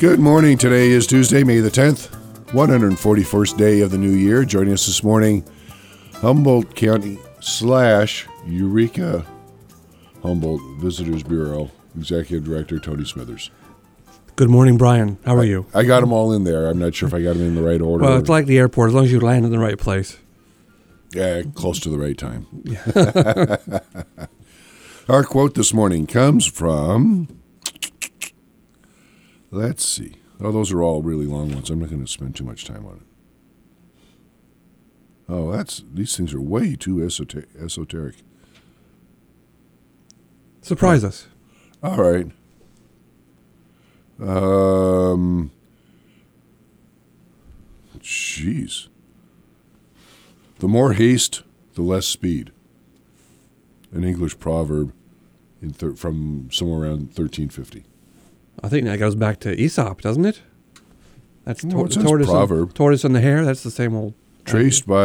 Good morning. Today is Tuesday, May the 10th, 141st day of the new year. Joining us this morning, Humboldt County / Eureka Humboldt Visitors Bureau Executive Director Tony Smithers. Good morning, Brian. How are you? I got them all in there. I'm not sure if I got them in the right order. Well, it's like the airport. As long as you land in the right place. Yeah, close to the right time. Our quote this morning comes from... Let's see. Oh, those are all really long ones. I'm not going to spend too much time on it. Oh, these things are way too esoteric. Surprise us. All right. Jeez. The more haste, the less speed. An English proverb from somewhere around 1350. I think that goes back to Aesop, doesn't it? That's tortoise proverb. Tortoise and the hare. That's the same old. Traced to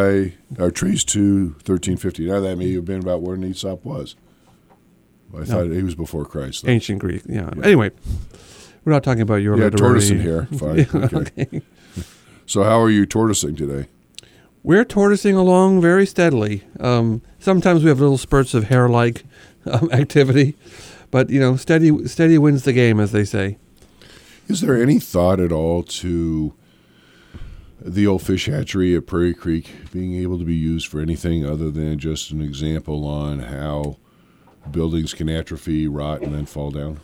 1350. Now that may have been about where Aesop was. I thought he was before Christ. Though. Ancient Greek. Yeah. Anyway, we're not talking about your literary. Tortoise and hare. Fine. Okay. So how are you tortoising today? We're tortoising along very steadily. Sometimes we have little spurts of hare-like activity. But, steady wins the game, as they say. Is there any thought at all to the old fish hatchery at Prairie Creek being able to be used for anything other than just an example on how buildings can atrophy, rot, and then fall down?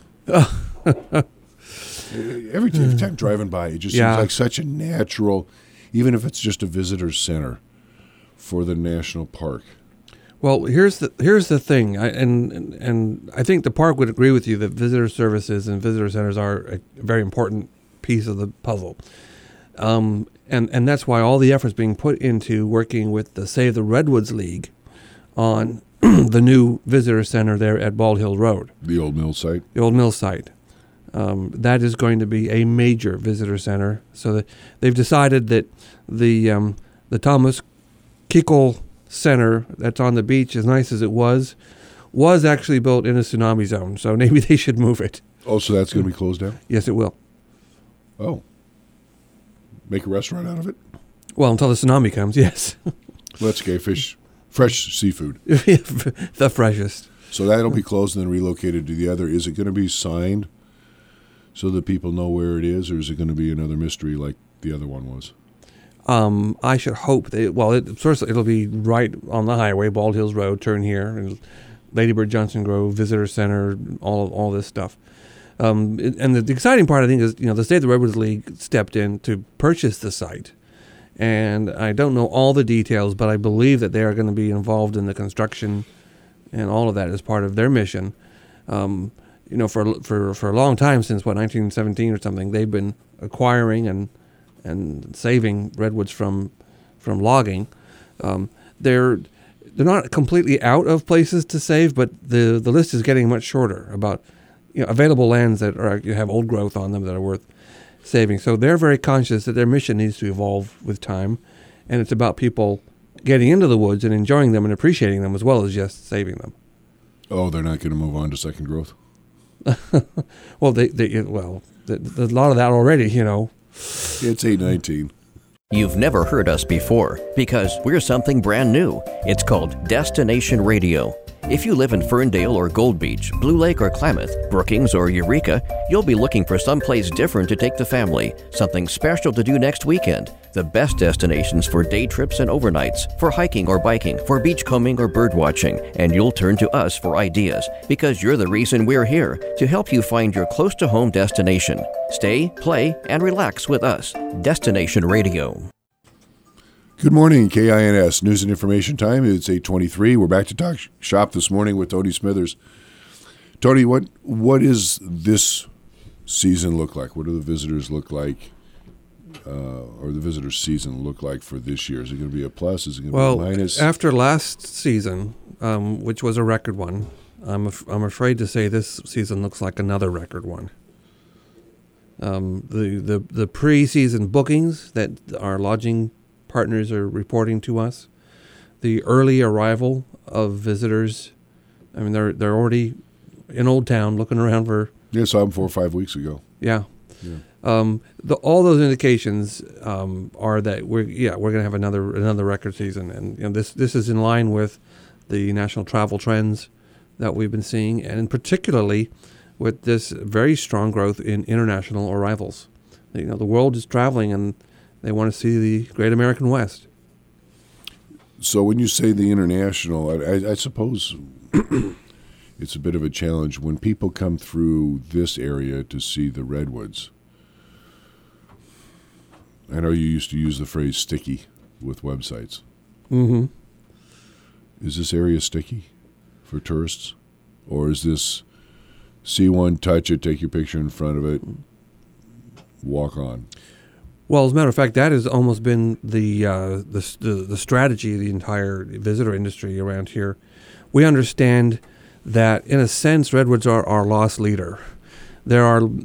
Every time driving by, it just seems like such a natural, even if it's just a visitor center for the national park. Well, here's the thing, and I think the park would agree with you that visitor services and visitor centers are a very important piece of the puzzle, and that's why all the efforts being put into working with the Save the Redwoods League on the new visitor center there at Bald Hill Road. The old mill site. The old mill site. That is going to be a major visitor center. So that they've decided that the Thomas Kickel Center that's on the beach, as nice as it was actually built in a tsunami zone. So maybe they should move it. Oh, so that's going to be closed down? Yes, it will. Oh. Make a restaurant out of it? Well, until the tsunami comes, yes. Let's get fresh seafood. The freshest. So that'll be closed and then relocated to the other. Is it going to be signed so that people know where it is, or is it going to be another mystery like the other one was? I should hope it'll be right on the highway, Bald Hills Road, turn here, and Lady Bird Johnson Grove, Visitor Center, all this stuff. And the exciting part, I think, is the Save the Redwoods League stepped in to purchase the site, and I don't know all the details, but I believe that they are going to be involved in the construction and all of that as part of their mission. For a long time, since 1917 or something, they've been acquiring and saving redwoods from logging. They're not completely out of places to save, but the list is getting much shorter about available lands that have old growth on them that are worth saving. So they're very conscious that their mission needs to evolve with time, and it's about people getting into the woods and enjoying them and appreciating them as well as just saving them. Oh, they're not going to move on to second growth? Well, there's a lot of that already, It's 8:19. You've never heard us before because we're something brand new. It's called Destination Radio. If you live in Ferndale or Gold Beach, Blue Lake or Klamath, Brookings or Eureka, you'll be looking for someplace different to take the family, something special to do next weekend. The best destinations for day trips and overnights, for hiking or biking, for beachcombing or bird watching, and you'll turn to us for ideas because you're the reason we're here, to help you find your close-to-home destination. Stay, play, and relax with us. Destination Radio. Good morning, KINS News and Information Time. It's 8:23. We're back to talk shop this morning with Tony Smithers. Tony, what is this season look like? What do the visitors look like, or the visitors season look like for this year? Is it going to be a plus? Is it going to be a minus? After last season, which was a record one, I'm afraid to say this season looks like another record one. The pre-season bookings that our lodging partners are reporting to us, the early arrival of visitors. I mean, they're already in Old Town looking around for. Yeah, saw them 4 or 5 weeks ago. Yeah, All those indications are that we're going to have another record season, and this is in line with the national travel trends that we've been seeing, and particularly with this very strong growth in international arrivals. The world is traveling, and they want to see the Great American West. So when you say the international, I suppose it's a bit of a challenge when people come through this area to see the redwoods. I know you used to use the phrase sticky with websites. Mm-hmm. Is this area sticky for tourists? Or is this see one, touch it, take your picture in front of it, walk on? Well, as a matter of fact, that has almost been the strategy of the entire visitor industry around here. We understand that, in a sense, redwoods are our loss leader. They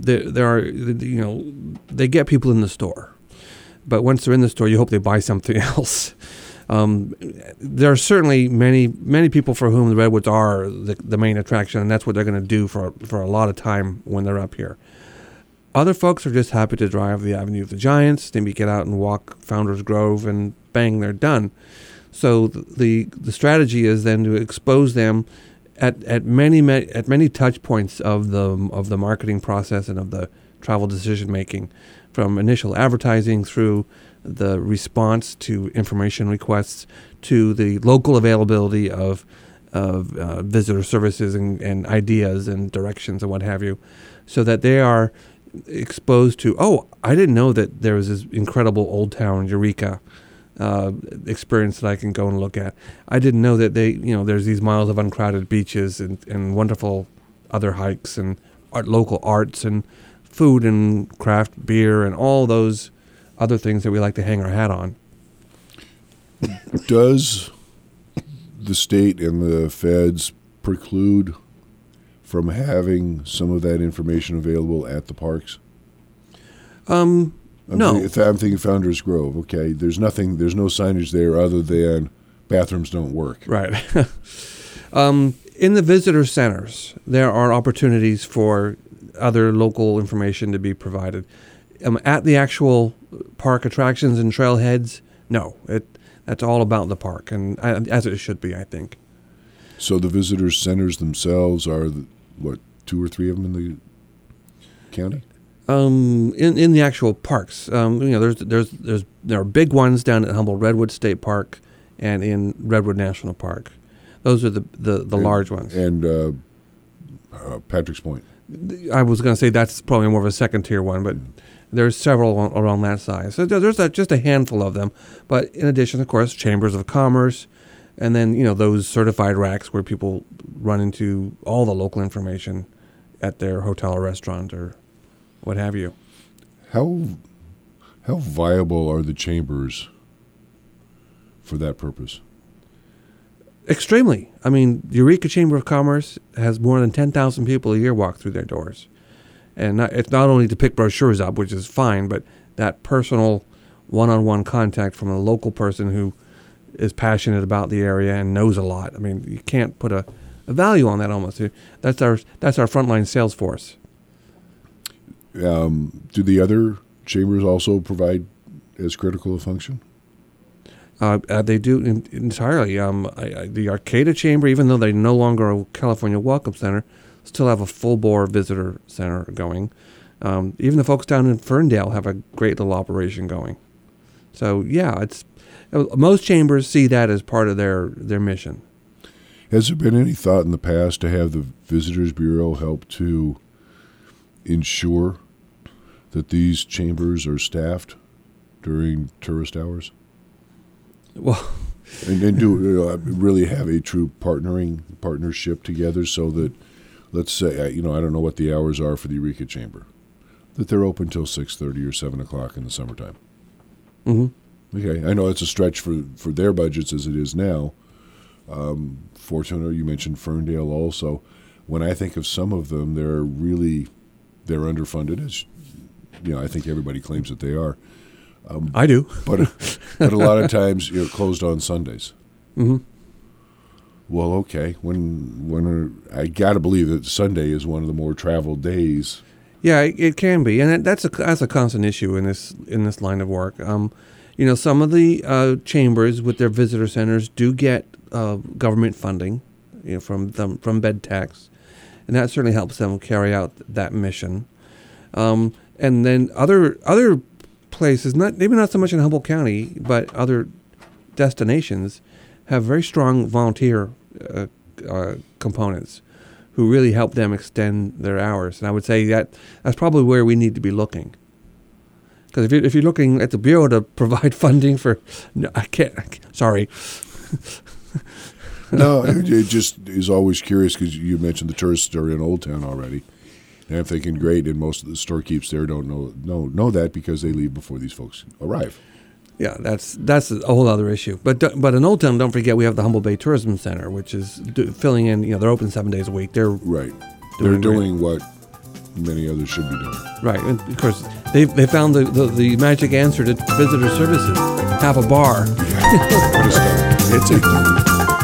get people in the store, but once they're in the store, you hope they buy something else. There are certainly many people for whom the redwoods are the main attraction, and that's what they're going to do for a lot of time when they're up here. Other folks are just happy to drive the Avenue of the Giants, maybe get out and walk Founders Grove, and bang, they're done. So the strategy is then to expose them at many touch points of the marketing process and of the travel decision making, from initial advertising through the response to information requests to the local availability of visitor services and ideas and directions and what have you, so that they are exposed to, I didn't know that there was this incredible Old Town Eureka experience that I can go and look at. I didn't know that there's these miles of uncrowded beaches and wonderful other hikes and local arts and food and craft beer and all those other things that we like to hang our hat on. Does the state and the feds preclude from having some of that information available at the parks? No. I'm thinking Founders Grove. Okay, there's no signage there other than bathrooms don't work. Right. In the visitor centers, there are opportunities for other local information to be provided. At the actual park attractions and trailheads, no. That's all about the park, and as it should be, I think. So the visitor centers themselves are, 2 or 3 of them in the county? In the actual parks, there are big ones down at Humboldt Redwood State Park and in Redwood National Park. Those are the large ones. And Patrick's Point. I was going to say that's probably more of a second tier one, but there's several around that size. So there's just a handful of them. But in addition, of course, chambers of commerce, and then those certified racks where people run into all the local information at their hotel or restaurant or what have you. How viable are the chambers for that purpose? Extremely. I mean, Eureka Chamber of Commerce has more than 10,000 people a year walk through their doors. And it's not only to pick brochures up, which is fine, but that personal one-on-one contact from a local person who is passionate about the area and knows a lot. I mean, you can't put a value on that almost. That's our frontline sales force. Do the other chambers also provide as critical a function? They do entirely. The Arcata Chamber, even though they're no longer a California Welcome Center, still have a full-bore visitor center going. Even the folks down in Ferndale have a great little operation going. So, yeah, most chambers see that as part of their mission. Has there been any thought in the past to have the Visitors Bureau help to ensure that these chambers are staffed during tourist hours? Well, and do really have a true partnership together, so that, let's say, I don't know what the hours are for the Eureka Chamber, that they're open till 6:30 or 7 o'clock in the summertime. Mm-hmm. Okay, I know it's a stretch for their budgets as it is now. Fortunately, you mentioned Ferndale also. When I think of some of them, they're underfunded, as I think everybody claims that they are. I do. but a lot of times closed on Sundays. Mm-hmm. Well, okay. When I got to believe that Sunday is one of the more traveled days. Yeah, it can be, and that's a constant issue in this line of work. Some of the chambers with their visitor centers do get government funding, from bed tax, and that certainly helps them carry out that mission. And then other places, maybe not so much in Humboldt County, but other destinations have very strong volunteer components who really help them extend their hours. And I would say that's probably where we need to be looking. Because if you're looking at the Bureau to provide funding for, no, I can't. Sorry. No, it just is always curious because you mentioned the tourists are in Old Town already, and I'm thinking, great, and most of the storekeepers there don't know that because they leave before these folks arrive. Yeah, that's a whole other issue. But in Old Town, don't forget we have the Humboldt Bay Tourism Center, which is filling in. They're open 7 days a week. They're right. They're doing what many others should be doing. Right, and of course they found the magic answer to visitor services: have a bar. Yeah, it's a.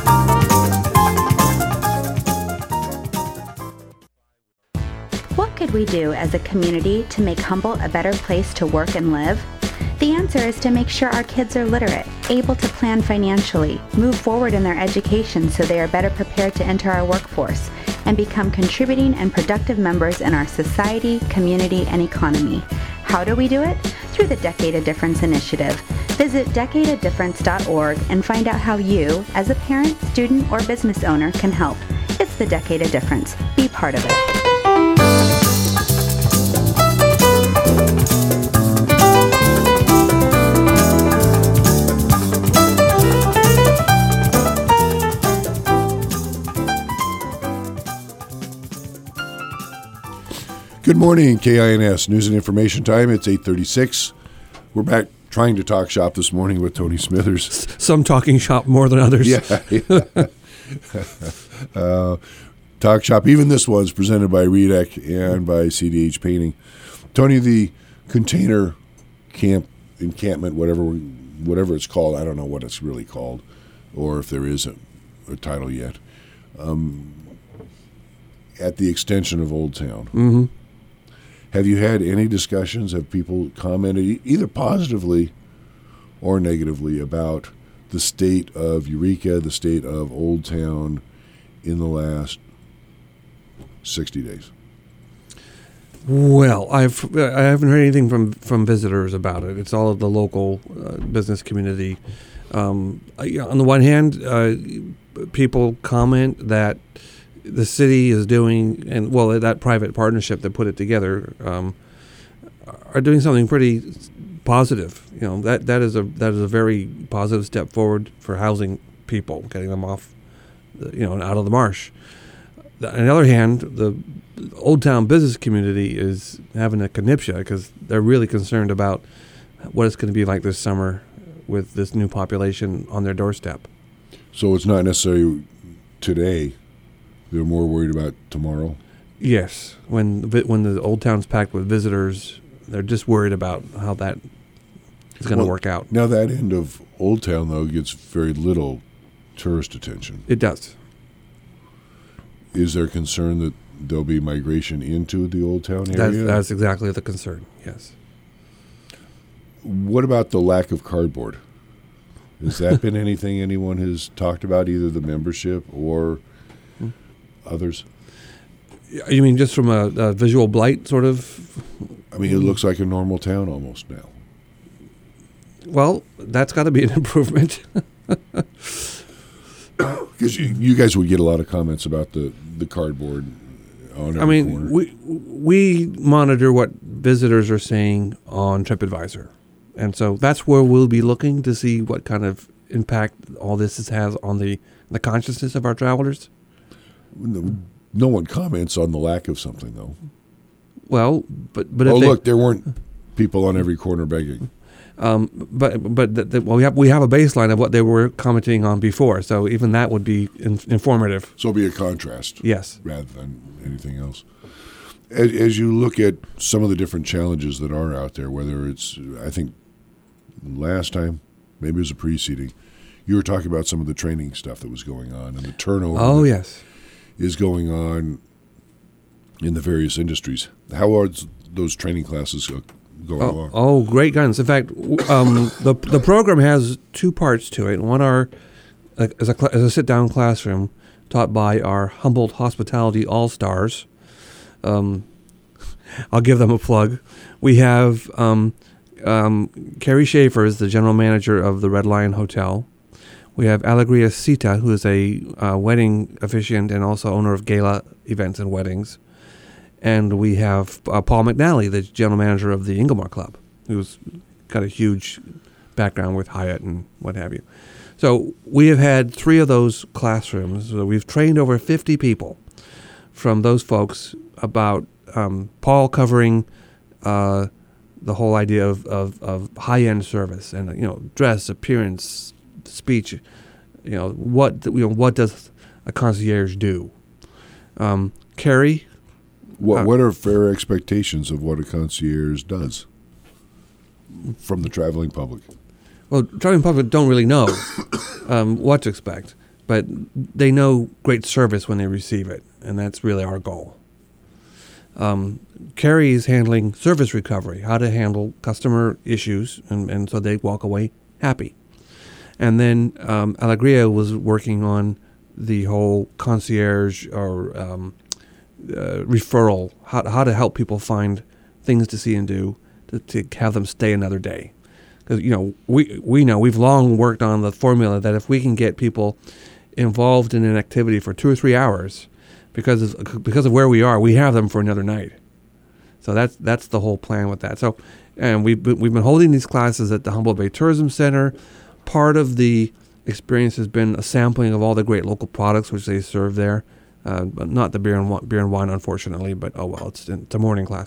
What could we do as a community to make Humboldt a better place to work and live? The answer is to make sure our kids are literate, able to plan financially, move forward in their education so they are better prepared to enter our workforce, and become contributing and productive members in our society, community, and economy. How do we do it? Through the Decade of Difference initiative. Visit decadeofdifference.org and find out how you, as a parent, student, or business owner, can help. It's the Decade of Difference. Be part of it. Good morning, KINS News and Information Time. It's 8:36. We're back trying to talk shop this morning with Tony Smithers. Some talking shop more than others. Yeah. Talk shop. Even this one's presented by REDEC and by CDH Painting. Tony, the container encampment, whatever it's called, I don't know what it's really called, or if there is a title yet, at the extension of Old Town. Mm-hmm. Have you had any discussions? Have people commented either positively or negatively about the state of Eureka, the state of Old Town in the last 60 days? Well, I haven't heard anything from visitors about it. It's all of the local business community. On the one hand, people comment that the city is doing, and that private partnership that put it together, are doing something pretty positive. That is a very positive step forward for housing people, getting them off, and out of the marsh. On the other hand, the Old Town business community is having a conniptia because they're really concerned about what it's going to be like this summer with this new population on their doorstep. So it's not necessarily today. They're more worried about tomorrow? Yes. When the Old Town's packed with visitors, they're just worried about how that is going to work out. Now, that end of Old Town, though, gets very little tourist attention. It does. Is there concern that there'll be migration into the Old Town area? That's exactly the concern, yes. What about the lack of cardboard? Has that been anything anyone has talked about, either the membership or others? You mean just from a visual blight sort of? I mean, it looks like a normal town almost now. Well, that's got to be an improvement. Because you guys would get a lot of comments about the cardboard on every corner. we monitor what visitors are saying on TripAdvisor. And so that's where we'll be looking to see what kind of impact all this has on the consciousness of our travelers. No one comments on the lack of something, though. Well, but look, there weren't people on every corner begging. But we have a baseline of what they were commenting on before, so even that would be informative. So it'll be a contrast, yes, rather than anything else. As you look at some of the different challenges that are out there, whether it's, I think, last time, maybe it was a preceding, you were talking about some of the training stuff that was going on and the turnover. Oh, yes. Is going on in the various industries. How are those training classes going along? Oh, great guidance. In fact, the program has two parts to it. One are as a sit-down classroom taught by our Humboldt Hospitality All-Stars. I'll give them a plug. We have Carrie Schaefer is the general manager of the Red Lion Hotel. We have Alegria Sita, who is a wedding officiant and also owner of gala events and weddings. And we have Paul McNally, the general manager of the Ingomar Club, who's got a huge background with Hyatt and what have you. So we have had 3 of those classrooms. So we've trained over 50 people from those folks about Paul covering the whole idea of high-end service and dress, appearance, speech. What does a concierge do? Carrie. What are fair expectations of what a concierge does from the traveling public? Well, traveling public don't really know what to expect, but they know great service when they receive it, and that's really our goal. Carrie is handling service recovery, how to handle customer issues, and so they walk away happy. And then Alegria was working on the whole concierge or referral, how to help people find things to see and do to have them stay another day. Because we know we've long worked on the formula that if we can get people involved in an activity for 2 or 3 hours, because of where we are, we have them for another night. So that's the whole plan with that. So, and we've been holding these classes at the Humboldt Bay Tourism Center. Part of the experience has been a sampling of all the great local products which they serve there. But not the beer and wine, unfortunately. But oh well, it's a morning class.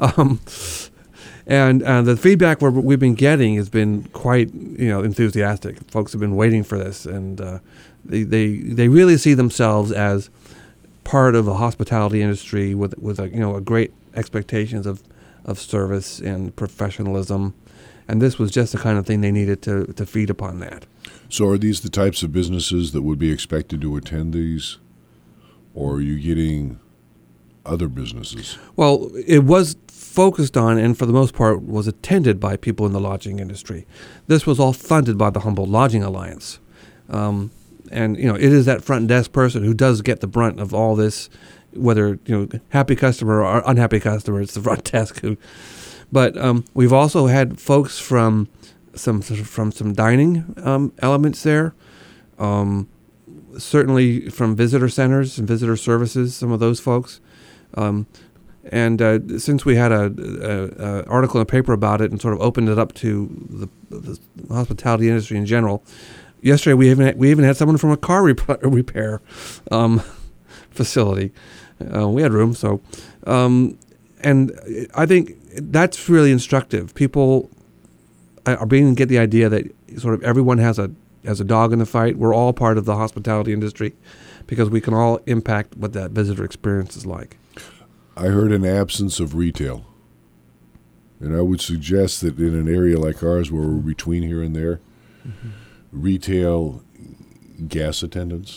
And the feedback we've been getting has been quite enthusiastic. Folks have been waiting for this, and they really see themselves as part of the hospitality industry with a great expectations of service and professionalism, and this was just the kind of thing they needed to feed upon that. So are these the types of businesses that would be expected to attend these, or are you getting other businesses? Well, it was focused on, and for the most part was attended by people in the lodging industry. This was all funded by the Humboldt Lodging Alliance. And it is that front desk person who does get the brunt of all this, whether happy customer or unhappy customer. It's the front desk who. But we've also had folks from some dining elements there. Certainly from visitor centers and visitor services, some of those folks. And since we had a article in the paper about it and sort of opened it up to the hospitality industry in general, yesterday we even had someone from a car repair facility. We had room, so and I think that's really instructive. People are beginning to get the idea that sort of everyone has a dog in the fight. We're all part of the hospitality industry because we can all impact what that visitor experience is like. I heard an absence of retail, and I would suggest that in an area like ours where we're between here and there, retail, gas attendants,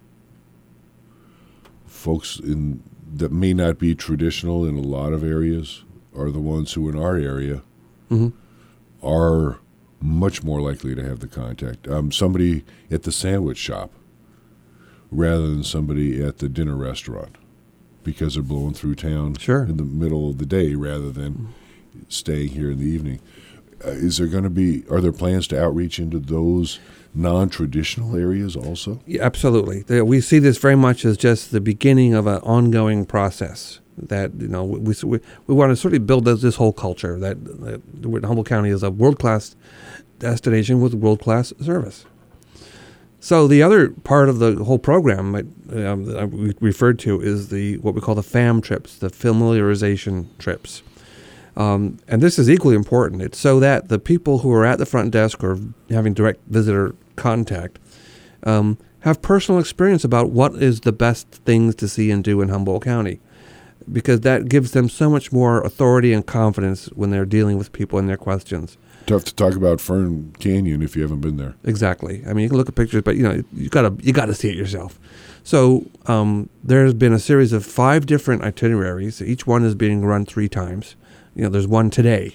folks that may not be traditional in a lot of areas are the ones who in our area are much more likely to have the contact. Somebody at the sandwich shop rather than somebody at the dinner restaurant, because they're blowing through town in the middle of the day rather than staying here in the evening. Are there plans to outreach into those non-traditional areas also? Yeah, absolutely. We see this very much as just the beginning of an ongoing process that, we want to sort of build this whole culture that Humboldt County is a world-class destination with world-class service. So the other part of the whole program that we referred to is what we call the FAM trips, the familiarization trips. And this is equally important. It's so that the people who are at the front desk or having direct visitor contact have personal experience about what is the best things to see and do in Humboldt County, because that gives them so much more authority and confidence when they're dealing with people and their questions. Tough to talk about Fern Canyon if you haven't been there. Exactly. I mean, you can look at pictures, but you got to see it yourself. So there's been a series of 5 different itineraries. Each one is being run 3 times. There's one today,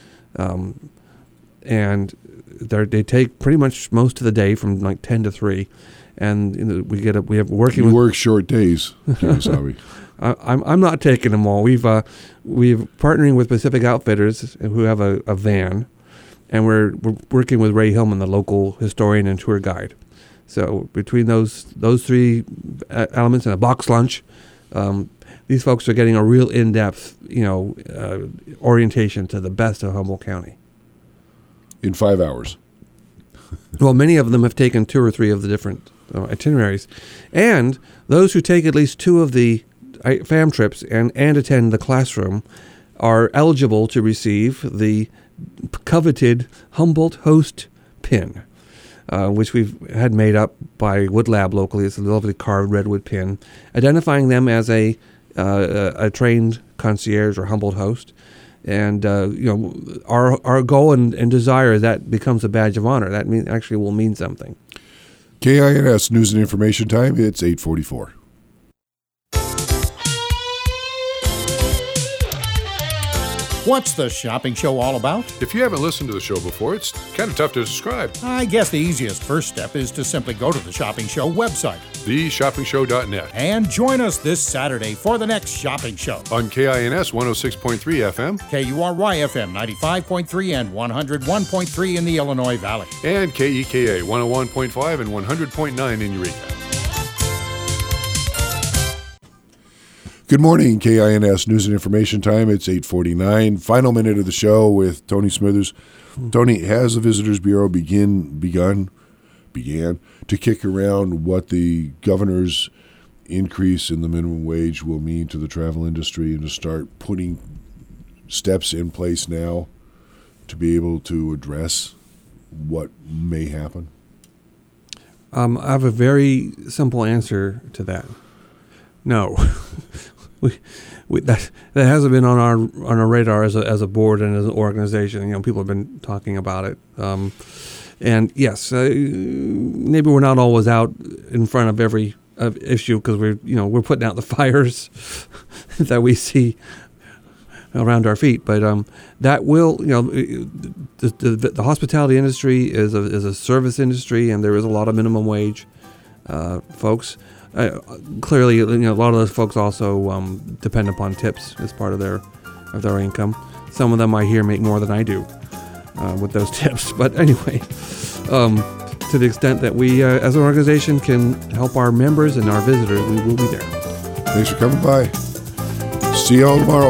and they take pretty much most of the day from like 10 to 3, and we have working. You work short days, Kiyosaki. I'm not taking them all. We've partnering with Pacific Outfitters, who have a van, and we're working with Ray Hillman, the local historian and tour guide. So between those 3 elements and a box lunch, these folks are getting a real in-depth, orientation to the best of Humboldt County. In 5 hours. Well, many of them have taken 2 or 3 of the different itineraries, and those who take at least 2 of the FAM trips and attend the classroom are eligible to receive the coveted Humboldt Host pin, which we've had made up by Wood Lab locally. It's a lovely carved redwood pin, identifying them as a trained concierge or Humboldt host. And our goal and desire is that becomes a badge of honor. That actually will mean something. KINS News and Information Time. It's 8:44. What's the shopping show all about? If you haven't listened to the show before, it's kind of tough to describe. I guess the easiest first step is to simply go to the shopping show website. TheShoppingShow.net. And join us this Saturday for the next shopping show. On KINS 106.3 FM. KURY FM 95.3 and 101.3 in the Illinois Valley. And KEKA 101.5 and 100.9 in Eureka. Good morning, KINS News and Information Time. It's 8:49. Final minute of the show with Tony Smithers. Tony, has the Visitors Bureau began to kick around what the governor's increase in the minimum wage will mean to the travel industry, and to start putting steps in place now to be able to address what may happen? I have a very simple answer to that. No. That hasn't been on our radar as a board and as an organization. People have been talking about it, and yes, maybe we're not always out in front of every issue because we're putting out the fires that we see around our feet. But that will, the hospitality industry is a service industry, and there is a lot of minimum wage folks. Clearly, a lot of those folks also depend upon tips as part of their income. Some of them I hear make more than I do with those tips. But anyway, to the extent that we, as an organization, can help our members and our visitors, we will be there. Thanks for coming by. See you all tomorrow.